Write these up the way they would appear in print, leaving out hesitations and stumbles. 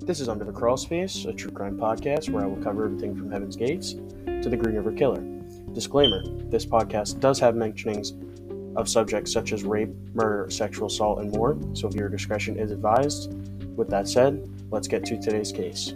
This is Under the Crawl Space, a true crime podcast where I will cover everything from Heaven's Gates to the Green River Killer. Disclaimer, this podcast does have mentionings of subjects such as rape, murder, sexual assault, and more, so viewer discretion is advised. With that said, let's get to today's case.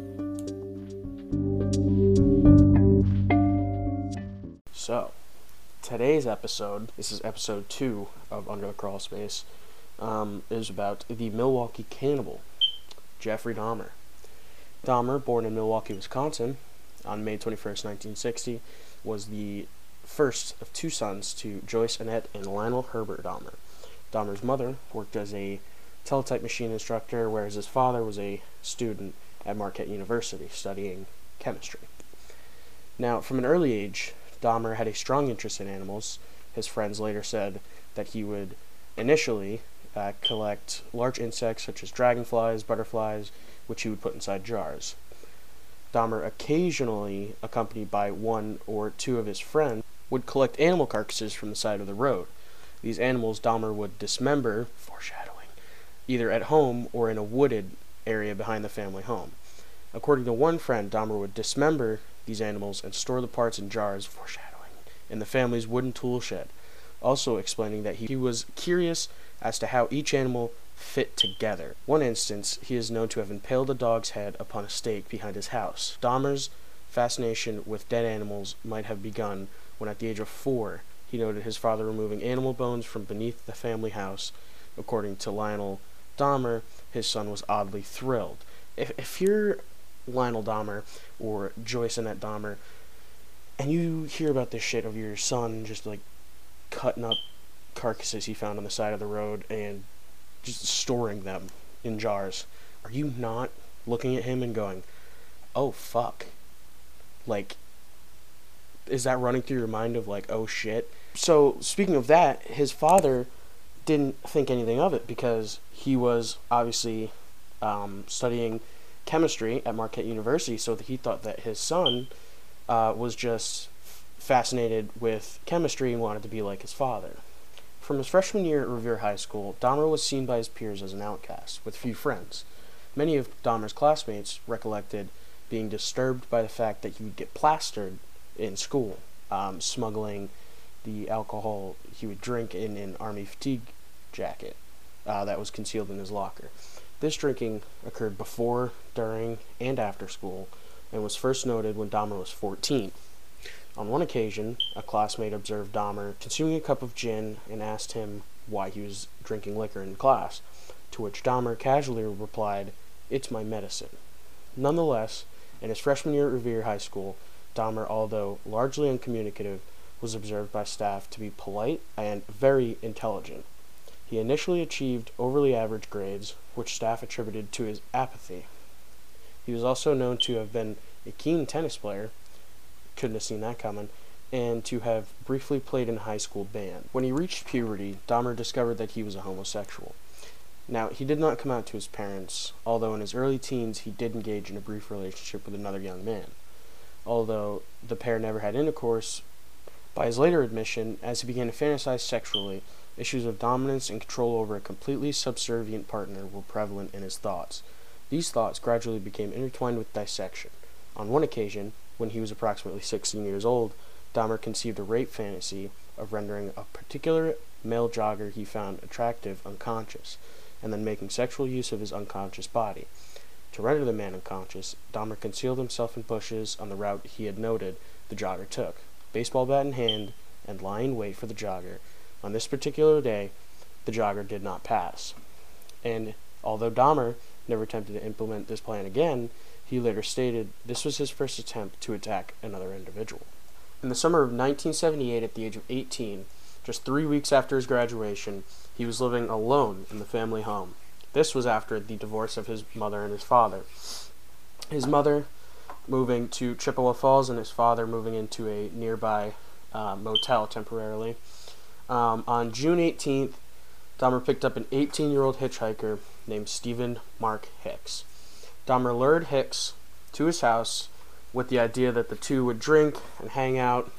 So, today's episode, this is episode 2 of Under the Crawl Space, is about the Milwaukee cannibal, Jeffrey Dahmer. Dahmer, born in Milwaukee, Wisconsin, on May 21st, 1960, was the first of 2 sons to Joyce Annette and Lionel Herbert Dahmer. Dahmer's mother worked as a teletype machine instructor, whereas his father was a student at Marquette University studying chemistry. Now, from an early age, Dahmer had a strong interest in animals. His friends later said that he would initially collect large insects such as dragonflies, butterflies, which he would put inside jars. Dahmer, occasionally accompanied by 1 or 2 of his friends, would collect animal carcasses from the side of the road. These animals Dahmer would dismember, foreshadowing, either at home or in a wooded area behind the family home. According to one friend, Dahmer would dismember these animals and store the parts in jars, foreshadowing, in the family's wooden tool shed, also explaining that he was curious as to how each animal fit together. One instance, he is known to have impaled a dog's head upon a stake behind his house. Dahmer's fascination with dead animals might have begun when, at the age of 4, he noted his father removing animal bones from beneath the family house. According to Lionel Dahmer, his son was oddly thrilled. If you're Lionel Dahmer or Joyce Annette Dahmer, and you hear about this shit of your son just like cutting up carcasses he found on the side of the road and just storing them in jars, are you not looking at him and going, oh fuck? Like, is that running through your mind of like, oh shit? So, speaking of that, his father didn't think anything of it because he was obviously studying chemistry at Marquette University, so that he thought that his son was just fascinated with chemistry and wanted to be like his father. From his freshman year at Revere High School, Dahmer was seen by his peers as an outcast, with few friends. Many of Dahmer's classmates recollected being disturbed by the fact that he would get plastered in school, smuggling the alcohol he would drink in an Army fatigue jacket that was concealed in his locker. This drinking occurred before, during, and after school, and was first noted when Dahmer was 14. On one occasion, a classmate observed Dahmer consuming a cup of gin and asked him why he was drinking liquor in class, to which Dahmer casually replied, "It's my medicine." Nonetheless, in his freshman year at Revere High School, Dahmer, although largely uncommunicative, was observed by staff to be polite and very intelligent. He initially achieved overly average grades, which staff attributed to his apathy. He was also known to have been a keen tennis player, couldn't have seen that coming, and to have briefly played in a high school band. When he reached puberty, Dahmer discovered that he was a homosexual. Now, he did not come out to his parents, although in his early teens he did engage in a brief relationship with another young man. Although the pair never had intercourse, by his later admission, as he began to fantasize sexually, issues of dominance and control over a completely subservient partner were prevalent in his thoughts. These thoughts gradually became intertwined with dissection. On one occasion, when he was approximately 16 years old, Dahmer conceived a rape fantasy of rendering a particular male jogger he found attractive unconscious, and then making sexual use of his unconscious body. To render the man unconscious, Dahmer concealed himself in bushes on the route he had noted the jogger took, baseball bat in hand, and lying in wait for the jogger. On this particular day, the jogger did not pass. And although Dahmer never attempted to implement this plan again, he later stated this was his first attempt to attack another individual. In the summer of 1978, at the age of 18, just 3 weeks after his graduation, he was living alone in the family home. This was after the divorce of his mother and his father. His mother moving to Chippewa Falls and his father moving into a nearby motel temporarily. On June 18th, Dahmer picked up an 18-year-old hitchhiker named Stephen Mark Hicks. Dahmer lured Hicks to his house with the idea that the two would drink and hang out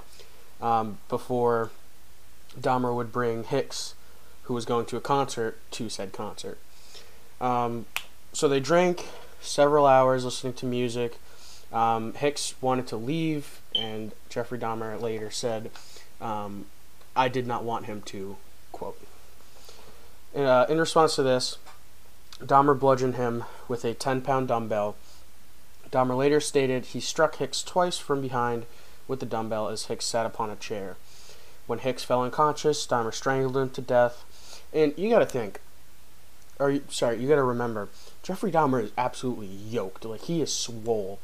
before Dahmer would bring Hicks, who was going to a concert, to said concert. So they drank, several hours listening to music. Hicks wanted to leave, and Jeffrey Dahmer later said, I did not want him to, quote. In response to this, Dahmer bludgeoned him with a 10-pound dumbbell. Dahmer later stated he struck Hicks twice from behind with the dumbbell as Hicks sat upon a chair. When Hicks fell unconscious, Dahmer strangled him to death. And you gotta remember, Jeffrey Dahmer is absolutely yoked. Like, he is swole.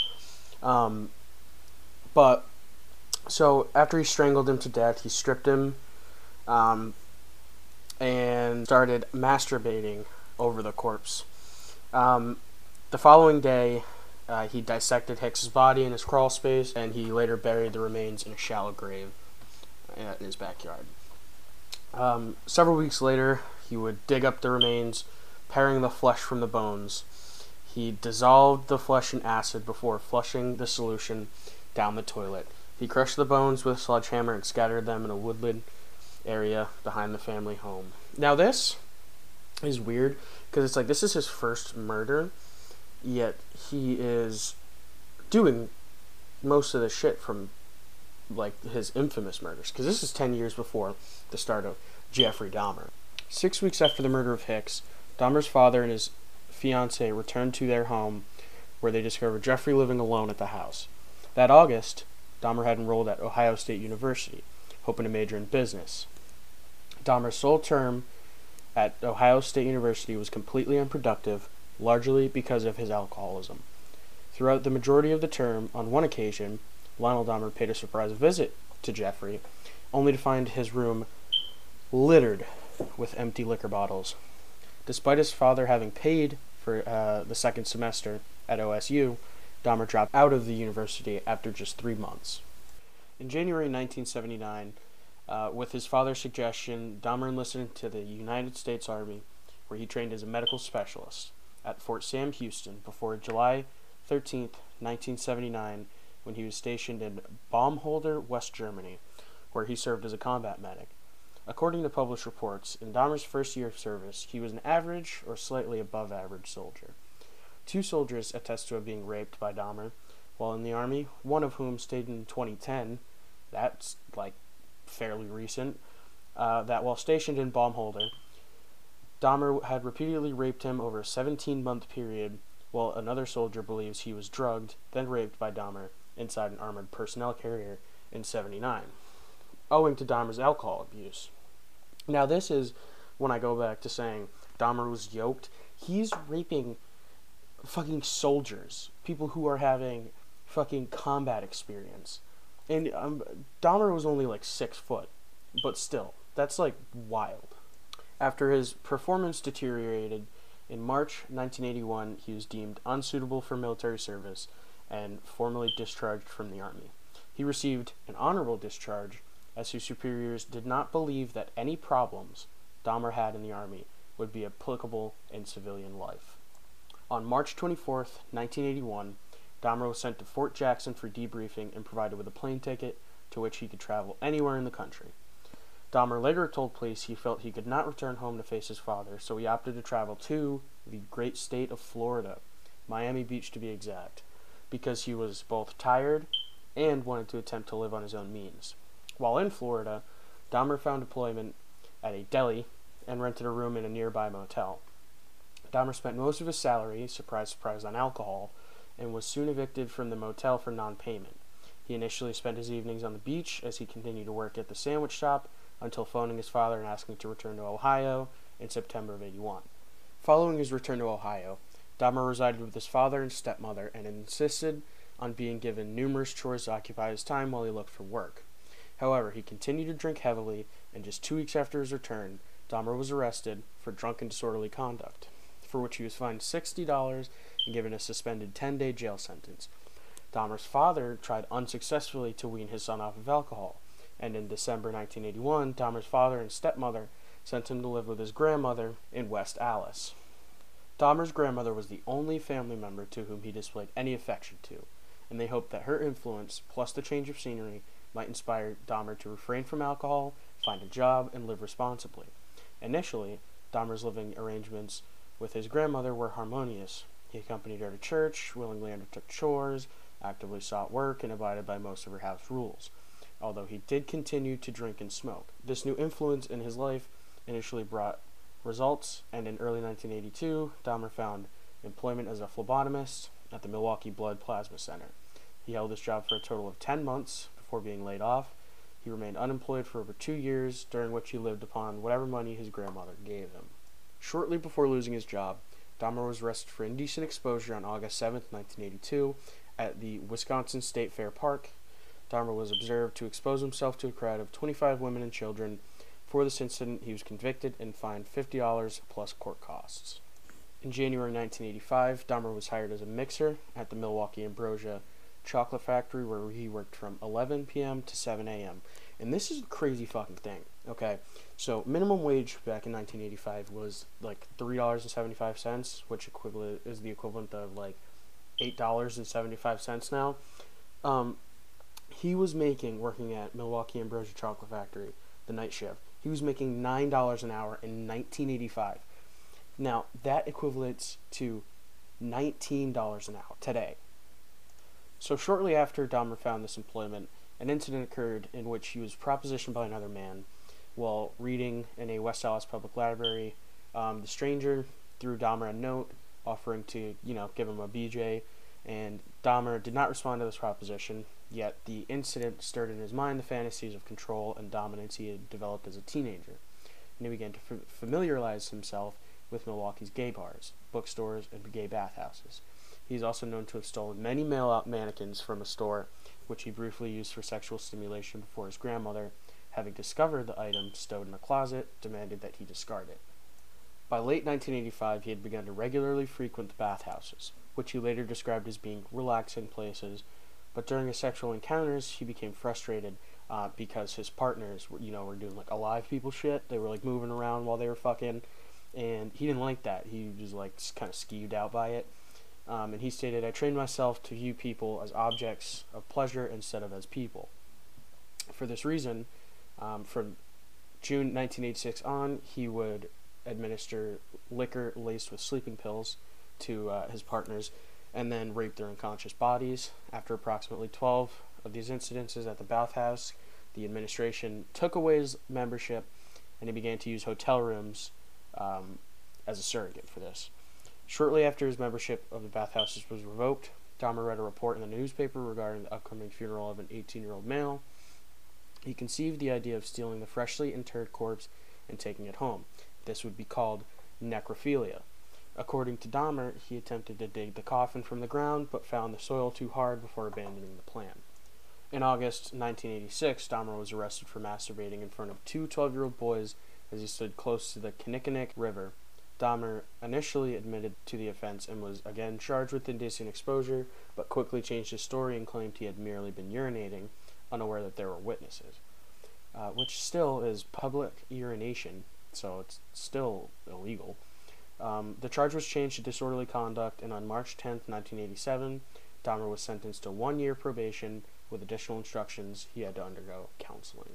But, so, after he strangled him to death, he stripped him, and started masturbating over the corpse. The following day, he dissected Hicks's body in his crawl space, and he later buried the remains in a shallow grave in his backyard. Several weeks later, he would dig up the remains, paring the flesh from the bones. He dissolved the flesh in acid before flushing the solution down the toilet. He crushed the bones with a sledgehammer and scattered them in a woodland area behind the family home. Now this is weird, because it's like, this is his first murder, yet he is doing most of the shit from, like, his infamous murders, because this is 10 years before the start of Jeffrey Dahmer. 6 weeks after the murder of Hicks, Dahmer's father and his fiancée returned to their home, where they discovered Jeffrey living alone at the house. That August, Dahmer had enrolled at Ohio State University, hoping to major in business. Dahmer's sole term at Ohio State University was completely unproductive, largely because of his alcoholism. Throughout the majority of the term, on one occasion, Lionel Dahmer paid a surprise visit to Jeffrey, only to find his room littered with empty liquor bottles. Despite his father having paid for the second semester at OSU, Dahmer dropped out of the university after just 3 months. In January 1979, with his father's suggestion, Dahmer enlisted into the United States Army, where he trained as a medical specialist at Fort Sam Houston before July 13, 1979, when he was stationed in Baumholder, West Germany, where he served as a combat medic. According to published reports, in Dahmer's first year of service, he was an average or slightly above average soldier. 2 soldiers attest to him being raped by Dahmer while in the Army, one of whom stayed in 2010, that's like fairly recent, that while stationed in Baumholder, Dahmer had repeatedly raped him over a 17-month period, while another soldier believes he was drugged, then raped by Dahmer inside an armored personnel carrier in 79, owing to Dahmer's alcohol abuse. Now this is when I go back to saying Dahmer was yoked. He's raping fucking soldiers, people who are having fucking combat experience. And Dahmer was only like 6 foot, but still, that's like wild. After his performance deteriorated, in March 1981, he was deemed unsuitable for military service and formally discharged from the Army. He received an honorable discharge, as his superiors did not believe that any problems Dahmer had in the Army would be applicable in civilian life. On March 24, 1981, Dahmer was sent to Fort Jackson for debriefing and provided with a plane ticket to which he could travel anywhere in the country. Dahmer later told police he felt he could not return home to face his father, so he opted to travel to the great state of Florida, Miami Beach to be exact, because he was both tired and wanted to attempt to live on his own means. While in Florida, Dahmer found employment at a deli and rented a room in a nearby motel. Dahmer spent most of his salary, surprise, surprise, on alcohol, and was soon evicted from the motel for non-payment. He initially spent his evenings on the beach as he continued to work at the sandwich shop until phoning his father and asking to return to Ohio in September of '81. Following his return to Ohio, Dahmer resided with his father and stepmother and insisted on being given numerous chores to occupy his time while he looked for work. However, he continued to drink heavily, and just 2 weeks after his return, Dahmer was arrested for drunken disorderly conduct, for which he was fined $60 and given a suspended 10-day jail sentence. Dahmer's father tried unsuccessfully to wean his son off of alcohol, and in December 1981, Dahmer's father and stepmother sent him to live with his grandmother in West Allis. Dahmer's grandmother was the only family member to whom he displayed any affection to, and they hoped that her influence, plus the change of scenery, might inspire Dahmer to refrain from alcohol, find a job, and live responsibly. Initially, Dahmer's living arrangements with his grandmother were harmonious, He accompanied her to church, willingly undertook chores, actively sought work, and abided by most of her house rules, although he did continue to drink and smoke. This new influence in his life initially brought results, and in early 1982, Dahmer found employment as a phlebotomist at the Milwaukee Blood Plasma Center. He held this job for a total of 10 months before being laid off. He remained unemployed for over 2 years, during which he lived upon whatever money his grandmother gave him. Shortly before losing his job, Dahmer was arrested for indecent exposure on August 7, 1982, at the Wisconsin State Fair Park. Dahmer was observed to expose himself to a crowd of 25 women and children. For this incident, he was convicted and fined $50 plus court costs. In January 1985, Dahmer was hired as a mixer at the Milwaukee Ambrosia Chocolate Factory, where he worked from 11 p.m. to 7 a.m. And this is a crazy fucking thing, okay? So minimum wage back in 1985 was like $3.75, which is the equivalent of like $8.75 now. He was making, working at Milwaukee Ambrosia Chocolate Factory, the night shift, he was making $9 an hour in 1985. Now, that equates to $19 an hour today. So shortly after Dahmer found this employment, an incident occurred in which he was propositioned by another man while reading in a West Dallas public library. The stranger threw Dahmer a note offering to, give him a BJ, and Dahmer did not respond to this proposition, yet the incident stirred in his mind the fantasies of control and dominance he had developed as a teenager, and he began to familiarize himself with Milwaukee's gay bars, bookstores, and gay bathhouses. He is also known to have stolen many mail-out mannequins from a store, which he briefly used for sexual stimulation before his grandmother, having discovered the item stowed in a closet, demanded that he discard it. By late 1985, he had begun to regularly frequent the bathhouses, which he later described as being relaxing places, but during his sexual encounters, he became frustrated because his partners were doing like alive people shit. They were like moving around while they were fucking, and he didn't like that. He was like kind of skeeved out by it. And he stated, "I trained myself to view people as objects of pleasure instead of as people." For this reason, from June 1986 on, he would administer liquor laced with sleeping pills to his partners and then rape their unconscious bodies. After approximately 12 of these incidences at the bathhouse, the administration took away his membership and he began to use hotel rooms as a surrogate for this. Shortly after his membership of the bathhouses was revoked, Dahmer read a report in the newspaper regarding the upcoming funeral of an 18-year-old male. He conceived the idea of stealing the freshly interred corpse and taking it home. This would be called necrophilia. According to Dahmer, he attempted to dig the coffin from the ground, but found the soil too hard before abandoning the plan. In August 1986, Dahmer was arrested for masturbating in front of two 12-year-old boys as he stood close to the Kinnickinnic River. Dahmer initially admitted to the offense and was again charged with indecent exposure, but quickly changed his story and claimed he had merely been urinating, unaware that there were witnesses, which still is public urination, so it's still illegal. The charge was changed to disorderly conduct, and on March 10, 1987, Dahmer was sentenced to 1 year probation with additional instructions he had to undergo counseling.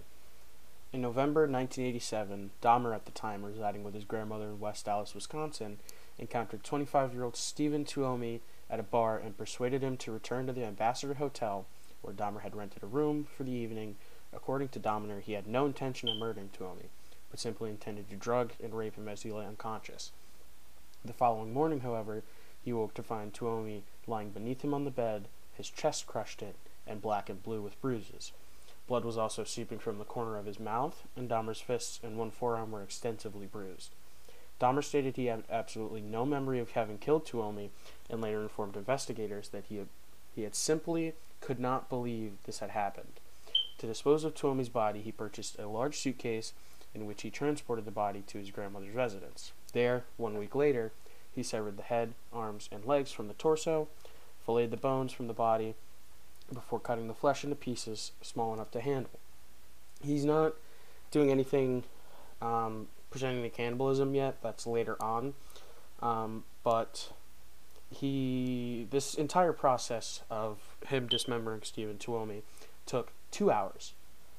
In November 1987, Dahmer, at the time residing with his grandmother in West Dallas, Wisconsin, encountered 25-year-old Stephen Tuomi at a bar and persuaded him to return to the Ambassador Hotel, where Dahmer had rented a room for the evening. According to Dahmer, he had no intention of murdering Tuomi, but simply intended to drug and rape him as he lay unconscious. The following morning, however, he woke to find Tuomi lying beneath him on the bed, his chest crushed it, and black and blue with bruises. Blood was also seeping from the corner of his mouth, and Dahmer's fists and one forearm were extensively bruised. Dahmer stated he had absolutely no memory of having killed Tuomi, and later informed investigators that he had simply could not believe this had happened. To dispose of Tuomi's body, he purchased a large suitcase in which he transported the body to his grandmother's residence. There, 1 week later, he severed the head, arms, and legs from the torso, filleted the bones from the body, before cutting the flesh into pieces small enough to handle. He's not doing anything presenting to cannibalism yet. That's later on. But this entire process of him dismembering Stephen Tuomi took 2 hours.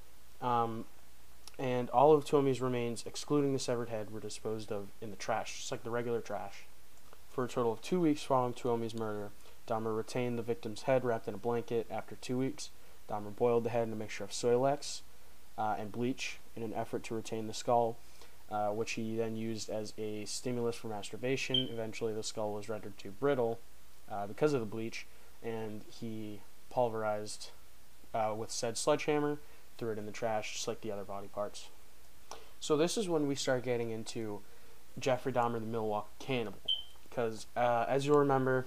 And all of Tuomi's remains, excluding the severed head, were disposed of in the trash, just like the regular trash. For a total of 2 weeks following Tuomi's murder, Dahmer retained the victim's head wrapped in a blanket. After 2 weeks, Dahmer boiled the head in a mixture of Soilex and bleach in an effort to retain the skull, which he then used as a stimulus for masturbation. Eventually, the skull was rendered too brittle because of the bleach, and he pulverized with said sledgehammer, threw it in the trash, just like the other body parts. So this is when we start getting into Jeffrey Dahmer, the Milwaukee Cannibal, because as you'll remember,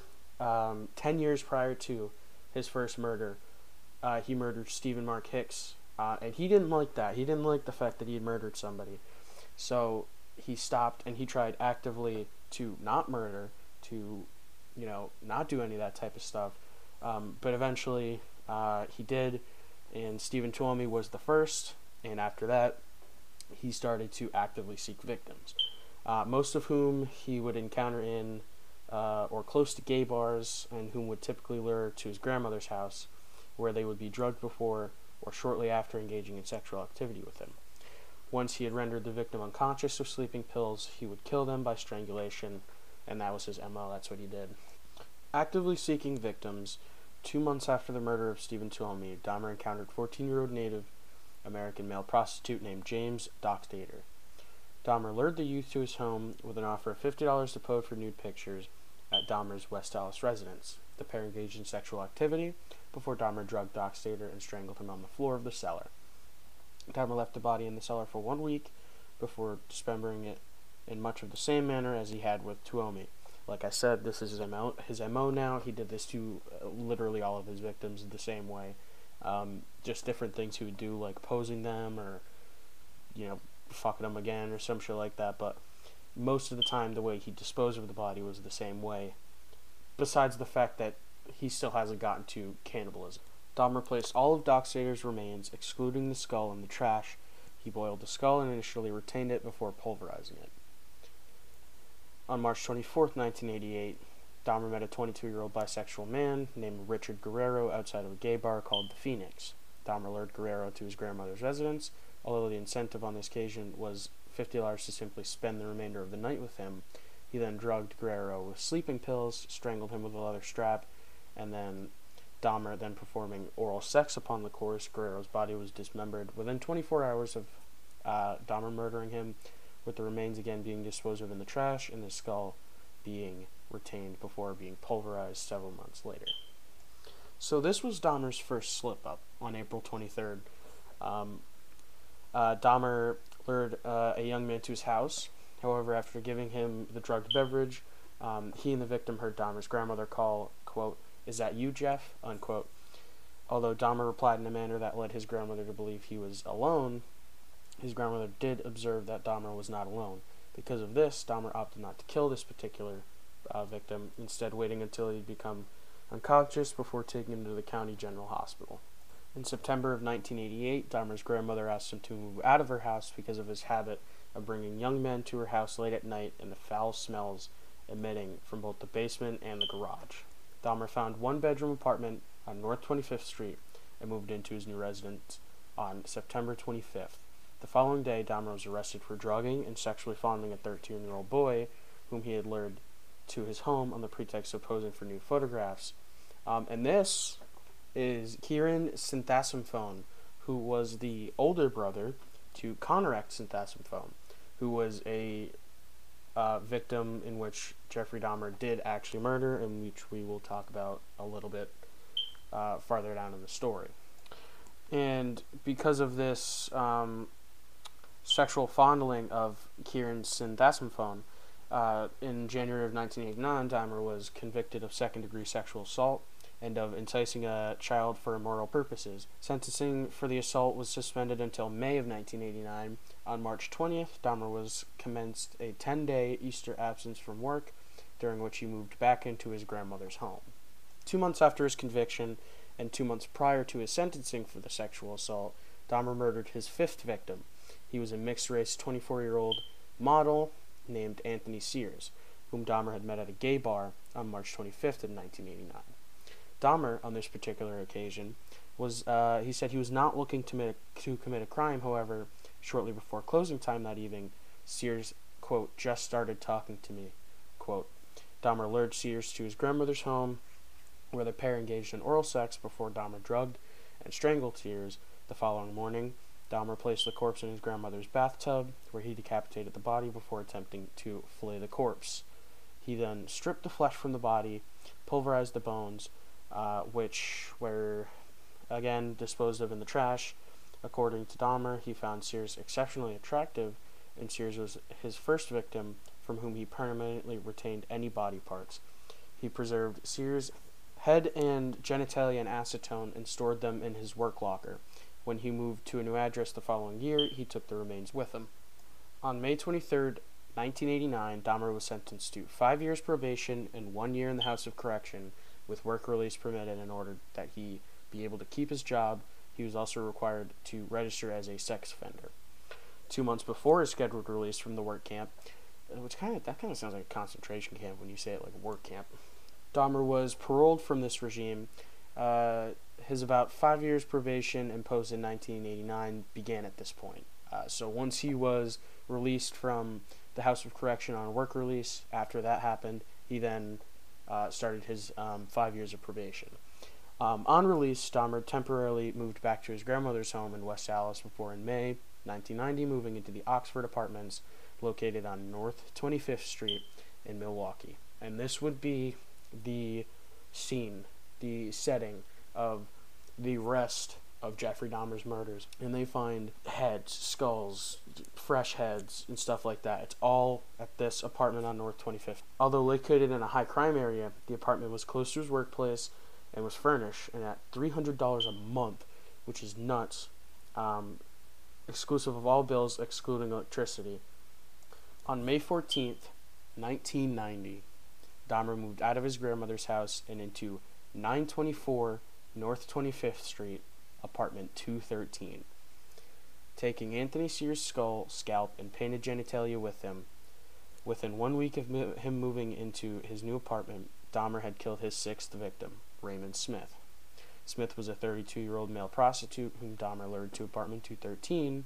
10 years prior to his first murder, he murdered Stephen Mark Hicks, and he didn't like that. He didn't like the fact that he had murdered somebody. So he stopped and he tried actively to not murder, to, not do any of that type of stuff. But eventually he did, and Stephen Tuomi was the first, and after that he started to actively seek victims, most of whom he would encounter in or close to gay bars, and whom would typically lure to his grandmother's house, where they would be drugged before or shortly after engaging in sexual activity with him. Once he had rendered the victim unconscious with sleeping pills, he would kill them by strangulation, and that was his MO. That's what he did. Actively seeking victims, 2 months after the murder of Stephen Tuomi, Dahmer encountered 14-year-old Native American male prostitute named James Dockstader. Dahmer lured the youth to his home with an offer of $50 to pose for nude pictures at Dahmer's West Dallas residence. The pair engaged in sexual activity before Dahmer drugged Dockstader and strangled him on the floor of the cellar. Dahmer left the body in the cellar for 1 week before dismembering it in much of the same manner as he had with Tuomi. Like I said, this is his MO now. He did this to literally all of his victims the same way. Just different things he would do, like posing them or, fucking them again or some shit like that. But most of the time, the way he disposed of the body was the same way, besides the fact that he still hasn't gotten to cannibalism. Dahmer placed all of Dockstader's remains, excluding the skull, in the trash. He boiled the skull and initially retained it before pulverizing it. On March 24th, 1988, Dahmer met a 22-year-old bisexual man named Richard Guerrero outside of a gay bar called The Phoenix. Dahmer lured Guerrero to his grandmother's residence. Although the incentive on this occasion was $50 to simply spend the remainder of the night with him, he then drugged Guerrero with sleeping pills, strangled him with a leather strap, and then Dahmer then performing oral sex upon the corpse. Guerrero's body was dismembered within 24 hours of Dahmer murdering him, with the remains again being disposed of in the trash and the skull being retained before being pulverized several months later. So this was Dahmer's first slip-up on April 23rd. Dahmer lured a young man to his house. However, after giving him the drugged beverage, he and the victim heard Dahmer's grandmother call, quote, "Is that you, Jeff?" unquote. Although Dahmer replied in a manner that led his grandmother to believe he was alone, his grandmother did observe that Dahmer was not alone. Because of this, Dahmer opted not to kill this particular victim, instead waiting until he'd become unconscious before taking him to the county general hospital. In September of 1988, Dahmer's grandmother asked him to move out of her house because of his habit of bringing young men to her house late at night and the foul smells emitting from both the basement and the garage. Dahmer found one-bedroom apartment on North 25th Street and moved into his new residence on September 25th. The following day, Dahmer was arrested for drugging and sexually fondling a 13-year-old boy whom he had lured to his home on the pretext of posing for nude photographs. And this is Kieran Sinthasomphone, who was the older brother to Conrad Sinthasomphone, who was a victim in which Jeffrey Dahmer did actually murder, and which we will talk about a little bit farther down in the story. And because of this sexual fondling of Kieran Sinthasomphone, in January of 1989, Dahmer was convicted of second-degree sexual assault and of enticing a child for immoral purposes. Sentencing for the assault was suspended until May of 1989. On March 20th, Dahmer was commenced a 10-day Easter absence from work, during which he moved back into his grandmother's home. 2 months after his conviction, and 2 months prior to his sentencing for the sexual assault, Dahmer murdered his fifth victim. He was a mixed-race 24-year-old model named Anthony Sears, whom Dahmer had met at a gay bar on March 25th of 1989. Dahmer, on this particular occasion, he said he was not looking to commit a crime. However, shortly before closing time that evening, Sears, quote, "just started talking to me," quote. Dahmer lured Sears to his grandmother's home, where the pair engaged in oral sex before Dahmer drugged and strangled Sears. The following morning, Dahmer placed the corpse in his grandmother's bathtub, where he decapitated the body before attempting to fillet the corpse. He then stripped the flesh from the body, pulverized the bones, which were again disposed of in the trash. According to Dahmer, he found Sears exceptionally attractive, and Sears was his first victim from whom he permanently retained any body parts. He preserved Sears' head and genitalia in acetone and stored them in his work locker. When he moved to a new address the following year, he took the remains with him. On May 23rd, 1989, Dahmer was sentenced to 5 years probation and 1 year in the House of Correction, with work release permitted in order that he be able to keep his job. He was also required to register as a sex offender. 2 months before his scheduled release from the work camp, which kind of sounds like a concentration camp when you say it like a work camp, Dahmer was paroled from this regime. His about 5 years probation imposed in 1989 began at this point. So once he was released from the House of Correction on work release, after that happened, he then started his 5 years of probation. On release, Dahmer temporarily moved back to his grandmother's home in West Allis before, in May 1990, moving into the Oxford Apartments located on North 25th Street in Milwaukee. And this would be the scene, the setting of the rest of Jeffrey Dahmer's murders. And they find heads, skulls, fresh heads, and stuff like that. It's all at this apartment on North 25th. Although located in a high crime area, the apartment was close to his workplace and was furnished, and at $300 a month, which is nuts, exclusive of all bills, excluding electricity. On May 14th, 1990, Dahmer moved out of his grandmother's house and into 924 North 25th Street, apartment 213. Taking Anthony Sears' skull, scalp, and painted genitalia with him, within 1 week of him moving into his new apartment, Dahmer had killed his sixth victim, Raymond Smith. Smith was a 32-year-old male prostitute whom Dahmer lured to apartment 213.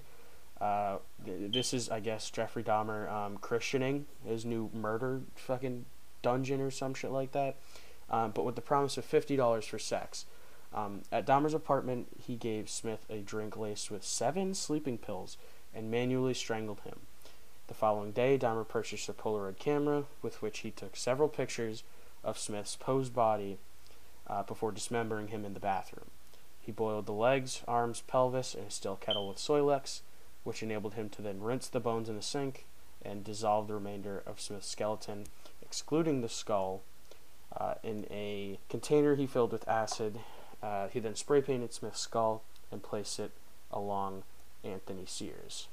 This is, I guess, Jeffrey Dahmer christening his new murder fucking dungeon or some shit like that, but with the promise of $50 for sex. At Dahmer's apartment, he gave Smith a drink laced with 7 sleeping pills and manually strangled him. The following day, Dahmer purchased a Polaroid camera with which he took several pictures of Smith's posed body before dismembering him in the bathroom. He boiled the legs, arms, pelvis in a steel kettle with Soilex, which enabled him to then rinse the bones in the sink and dissolve the remainder of Smith's skeleton, excluding the skull, in a container he filled with acid. He then spray painted Smith's skull and placed it along Anthony Sears.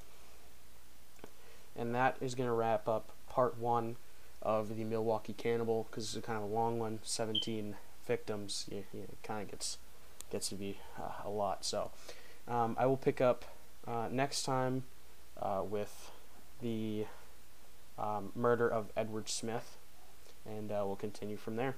And that is going to wrap up part 1 of the Milwaukee Cannibal, because it's kind of a long one, 17 victims. It kind of gets to be a lot. So I will pick up next time with the murder of Edward Smith, and we'll continue from there.